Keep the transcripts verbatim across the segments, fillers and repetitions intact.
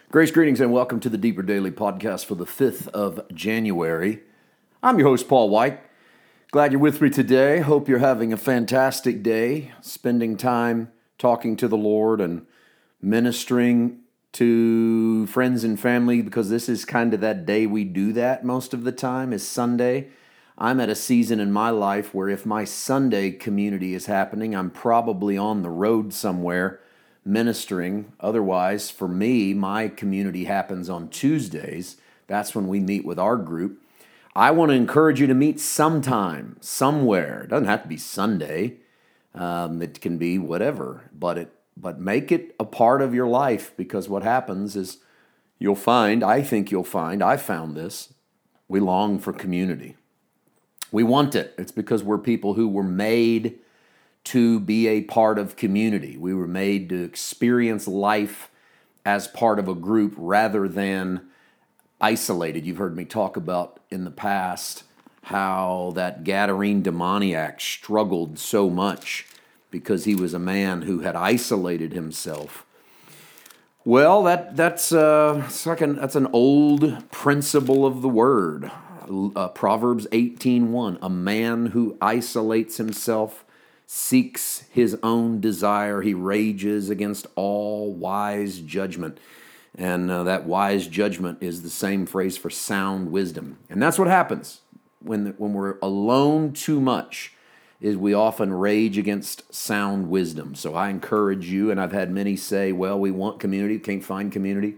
Grace, greetings, and welcome to the Deeper Daily Podcast for the fifth of January. I'm your host, Paul White. Glad you're with me today. Hope you're having a fantastic day, spending time talking to the Lord and ministering to friends and family, because this is kind of that day we do that most of the time, is Sunday. I'm at a season in my life where if my Sunday community is happening, I'm probably on the road somewhere ministering. Otherwise, for me, my community happens on Tuesdays. That's when we meet with our group. I want to encourage you to meet sometime, somewhere. It doesn't have to be Sunday. Um, it can be whatever, but it but make it a part of your life, because what happens is you'll find, I think you'll find, I found this, we long for community. We want it. It's because we're people who were made to be a part of community. We were made to experience life as part of a group rather than isolated. You've heard me talk about in the past how that Gadarene demoniac struggled so much because he was a man who had isolated himself. Well, that that's uh, it's like an, that's an old principle of the word. Uh, Proverbs eighteen one, a man who isolates himself seeks his own desire. He rages against all wise judgment. And uh, that wise judgment is the same phrase for sound wisdom. And that's what happens when when we're alone too much, is we often rage against sound wisdom. So I encourage you, and I've had many say, well, we want community, can't find community.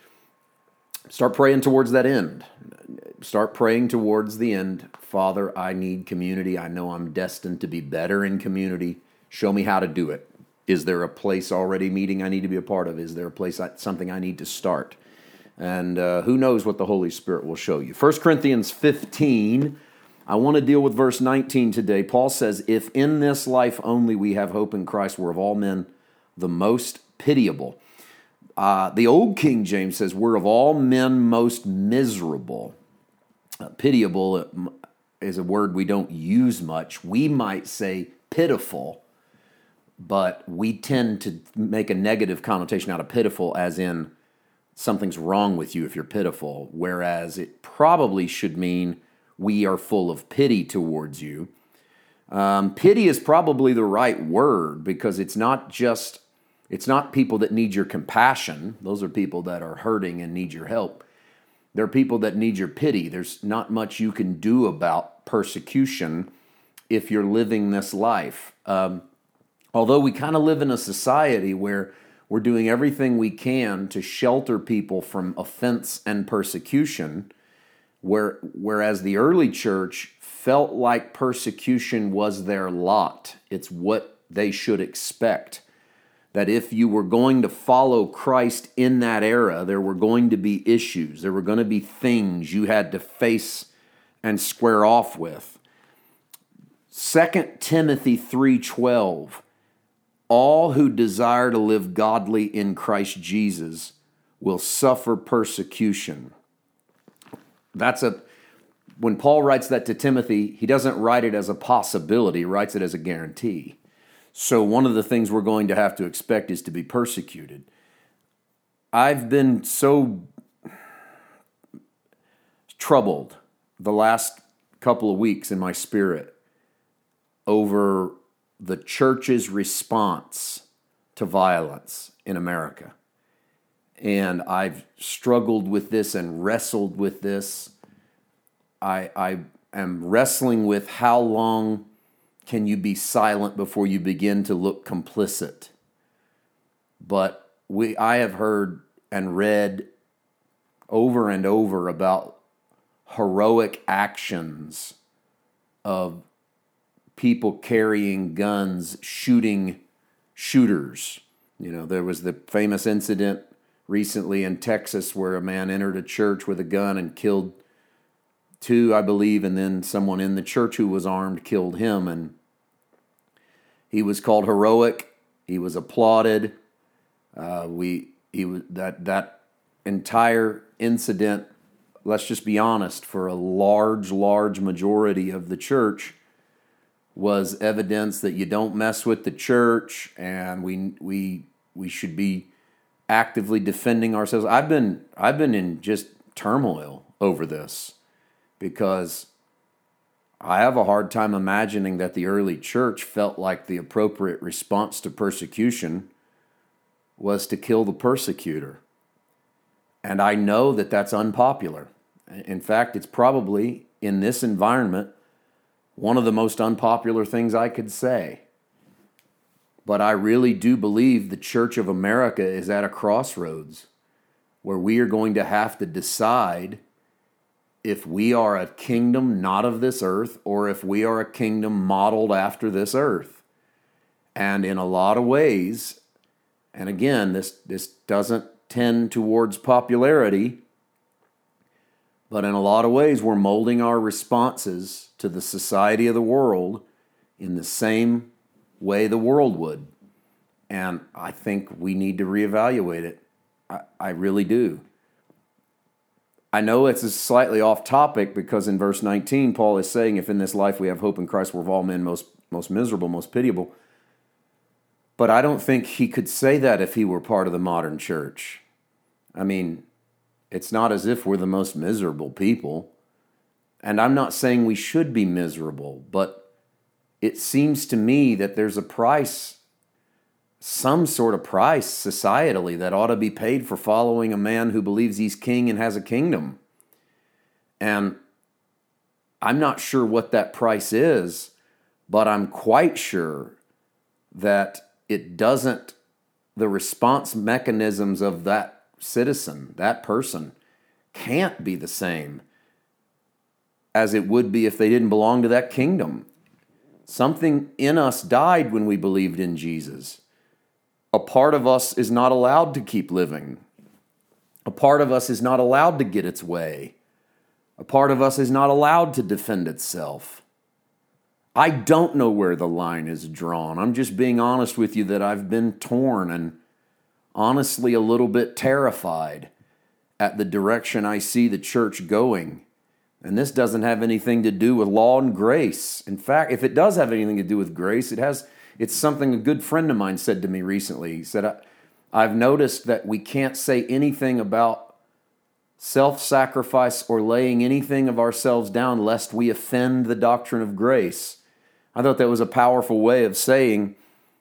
Start praying towards that end. Start praying towards the end. Father, I need community. I know I'm destined to be better in community. Show me how to do it. Is there a place already meeting I need to be a part of? Is there a place, I, something I need to start? And uh, who knows what the Holy Spirit will show you. First Corinthians fifteen, I want to deal with verse nineteen today. Paul says, if in this life only we have hope in Christ, we're of all men the most pitiable. Uh, the old King James says, we're of all men most miserable. Uh, pitiable is a word we don't use much. We might say pitiful, but we tend to make a negative connotation out of pitiful, as in something's wrong with you if you're pitiful, whereas it probably should mean we are full of pity towards you. Um, pity is probably the right word, because it's not just, it's not people that need your compassion. Those are people that are hurting and need your help. There are people that need your pity. There's not much you can do about persecution if you're living this life. Um, although we kind of live in a society where we're doing everything we can to shelter people from offense and persecution, where, whereas the early church felt like persecution was their lot. It's what they should expect. That if you were going to follow Christ in that era, there were going to be issues. There were going to be things you had to face and square off with. Second Timothy three twelve, all who desire to live godly in Christ Jesus will suffer persecution. That's a, when Paul writes that to Timothy, he doesn't write it as a possibility, he writes it as a guarantee. So one of the things we're going to have to expect is to be persecuted. I've been so troubled the last couple of weeks in my spirit over the church's response to violence in America. And I've struggled with this and wrestled with this. I, I am wrestling with how long can you be silent before you begin to look complicit? But we, I have heard and read over and over about heroic actions of people carrying guns, shooting shooters. You know, there was the famous incident recently in Texas where a man entered a church with a gun and killed two, I believe, and then someone in the church who was armed killed him, and he was called heroic. He was applauded. Uh, we he was that that entire incident. Let's just be honest. For a large, large majority of the church, was evidence that you don't mess with the church, and we we we should be actively defending ourselves. I've been I've been in just turmoil over this because I have a hard time imagining that the early church felt like the appropriate response to persecution was to kill the persecutor. And I know that that's unpopular. In fact, it's probably, in this environment, one of the most unpopular things I could say. But I really do believe the Church of America is at a crossroads where we are going to have to decide if we are a kingdom not of this earth or if we are a kingdom modeled after this earth. And in a lot of ways, and again, this, this doesn't tend towards popularity, but in a lot of ways, we're molding our responses to the society of the world in the same way the world would. And I think we need to reevaluate it. I, I really do. I know it's slightly off topic because in verse nineteen, Paul is saying, if in this life we have hope in Christ, we're of all men most, most miserable, most pitiable. But I don't think he could say that if he were part of the modern church. I mean, it's not as if we're the most miserable people. And I'm not saying we should be miserable, but it seems to me that there's a price, some sort of price societally that ought to be paid for following a man who believes he's king and has a kingdom. And I'm not sure what that price is, but I'm quite sure that it doesn't, the response mechanisms of that citizen, that person, can't be the same as it would be if they didn't belong to that kingdom. Something in us died when we believed in Jesus. A part of us is not allowed to keep living. A part of us is not allowed to get its way. A part of us is not allowed to defend itself. I don't know where the line is drawn. I'm just being honest with you that I've been torn and honestly a little bit terrified at the direction I see the church going. And this doesn't have anything to do with law and grace. In fact, if it does have anything to do with grace, it has. It's something a good friend of mine said to me recently. He said, I've noticed that we can't say anything about self-sacrifice or laying anything of ourselves down lest we offend the doctrine of grace. I thought that was a powerful way of saying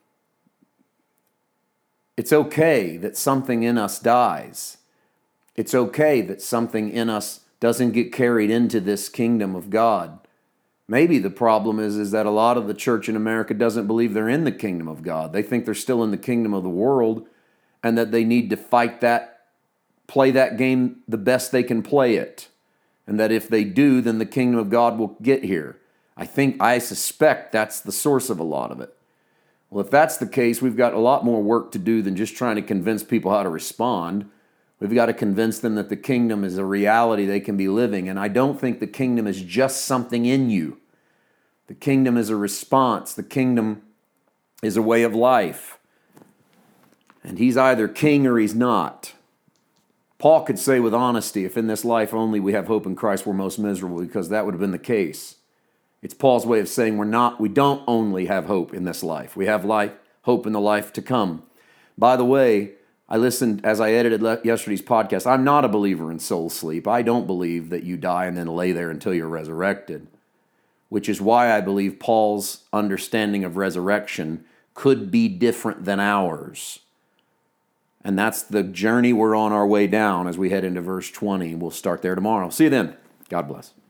it's okay that something in us dies. It's okay that something in us doesn't get carried into this kingdom of God. Maybe the problem is, is that a lot of the church in America doesn't believe they're in the kingdom of God. They think they're still in the kingdom of the world and that they need to fight that, play that game the best they can play it. And that if they do, then the kingdom of God will get here. I think, I suspect that's the source of a lot of it. Well, if that's the case, we've got a lot more work to do than just trying to convince people how to respond. We've got to convince them that the kingdom is a reality they can be living. And I don't think the kingdom is just something in you. The kingdom is a response. The kingdom is a way of life. And he's either king or he's not. Paul could say with honesty, if in this life only we have hope in Christ, we're most miserable, because that would have been the case. It's Paul's way of saying we're not, we don't only have hope in this life. We have life, hope in the life to come. By the way, I listened as I edited yesterday's podcast. I'm not a believer in soul sleep. I don't believe that you die and then lay there until you're resurrected, which is why I believe Paul's understanding of resurrection could be different than ours. And that's the journey we're on our way down as we head into verse twenty. We'll start there tomorrow. See you then. God bless.